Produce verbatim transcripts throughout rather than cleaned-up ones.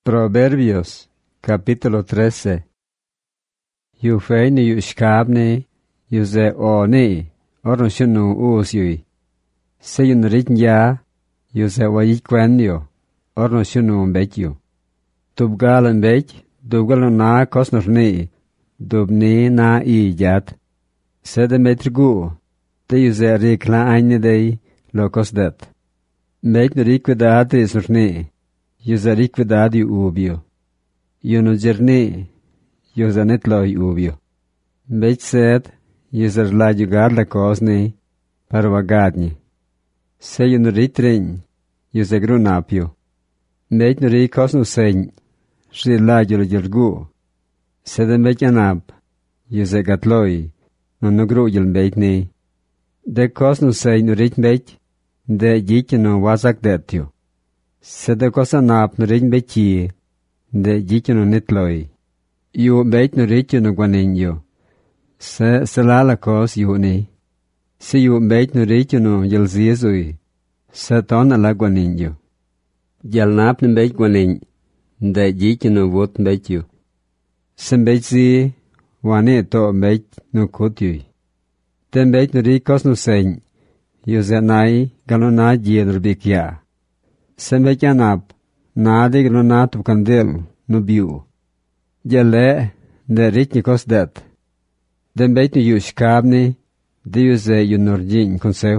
Proverbios, capítulo trece. Yu fei ni yu shkabni, yu ze o ni, orno shunu uus yui. Se yun ritn ya, yu ze wa yik kwen yo, orno shunu mbek yu. Dub galen mbek, dub galen na kosnor ni, dub ni na i jat. Se de metr gu, te yu ze rik la aini dei, lo kosdet. Mbek no rik vedad is nor ni, yu ze rik vedad yu ubio. Yu no jerni, yu ze net lo yu ubio. Mbek sed, yu ze la yu gad la kosni, par wagadni. Se yu no rit rin, yu ze grun apio. Mbek no rik kosnu sen, shi la yu lo jergu. Se de mbek anap, yu ze gatloi, no no gru yul mbek ni. De kosnu sen no rit mbek, de jik no wazak detio. Se de kosa nap no rin beki, de jik no nitloi. Yu mbek no rit no gwanin yo. Se selala kos yu ni. Se yu mbek no rit no yil zizui. Se ton ala gwanin yo. Jal nap no mbek gwanin, de jik no wot mbek yo. Se mbek zi, wani to mbek no kut yui. De mbek no rit kos no sen, yu ze nai galo na jir bikya. Se mbek anap, na de galo na tu kandil no biu. Jale de rit ni kos det. De mbek no yu shkabni, de yu ze yu norjin konsew.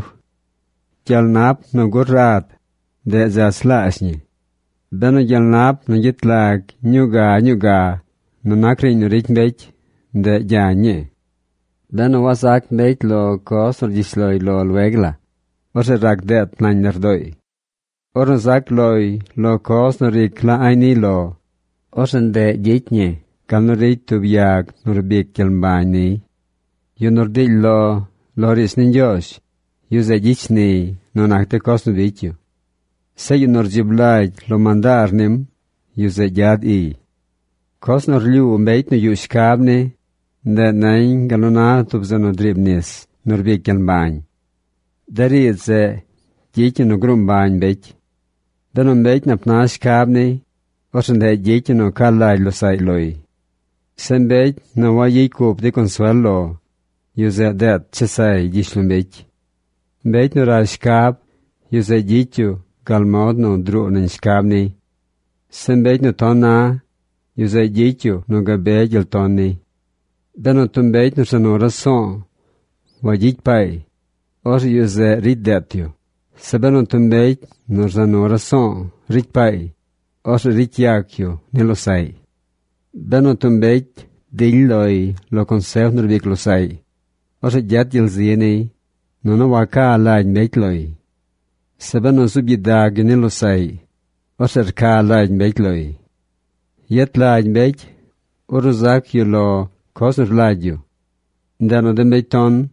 Jal nap no gurrat, de za slasni. Beno jal nap no jitlag nyuga nyuga, no nakri no rit mbek, de janye. Beno wasak mbek lo kos orjisloi lo luegla. Ose rak det nain nerdoi. Oren zak loi lo kos no rik la aini lo. Osen de jitnye, kal no rik tubiak no rubik kelmbani. Yu nordi lo, lo ris ninjosh. Yu ze jichni, no nakte kos no vityu. Se yu norjiblaj lo mandarnim, yu ze jad i. Kos no rliu mbeit no yu shkabni, de nain galona tubzano dribnis, no rubik kelmbani. Dari ze jetje no grumbain bek. Dano mbek na pna shkabni, osen de jetje no kalai lo sai loi. Sen bek no wa yikup de consuelo, yu ze det chesai jishlum bek. Mbek no ra shkab, yu ze jitju galmod no dru nen shkabni. Sen bek no tonna, yu ze jitju no gabe jil tonni. Dano tum bek no sano rason, wa jitpai. Or yu ze rit detio. Sebeno tumbeit no zano rason, rit pai. Or rit yakio, nelo sai. Beno tumbeit dilloi lo conserv nurbik lo sai. Or jet yil zini, no no waka alain meitloi. Sebeno subidag nelo sai. Or ka alain meitloi. Yet lain meik, or zak yu lo kosur ladio. Dano de meiton,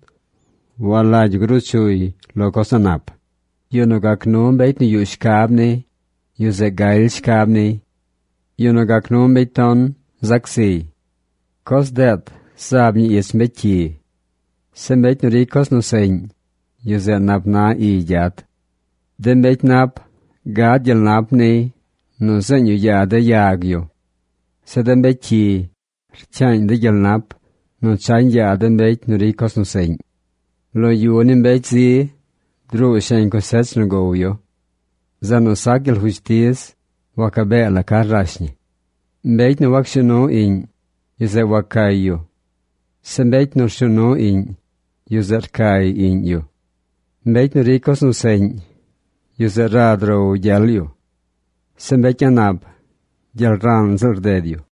wala jugruchui lo kosanap. Yu no gaknum beit ni yu shkabni, yu ze gail shkabni. Yu no gaknum beiton zaksi. Kos det sabni is meki. Sem beit no rikos no sen, yu ze nap na i jat. Den beit nap, gad jel nap ni, no sen yu jade yagyo. Se den beki, rchan de jel nap, no chan jaden beit no rikos no sen. Lo yuonim beit zi, dru shen kosets no goyo. Zano sakil hustis, wakabe la karrashni. Beit no wakshuno in, yuze wakai yo. Sem beit no shuno in, yuze kai in yo. Beit no rikos no sen, yuze radro jal yo. Sem beit anab, jal ran zerdedio.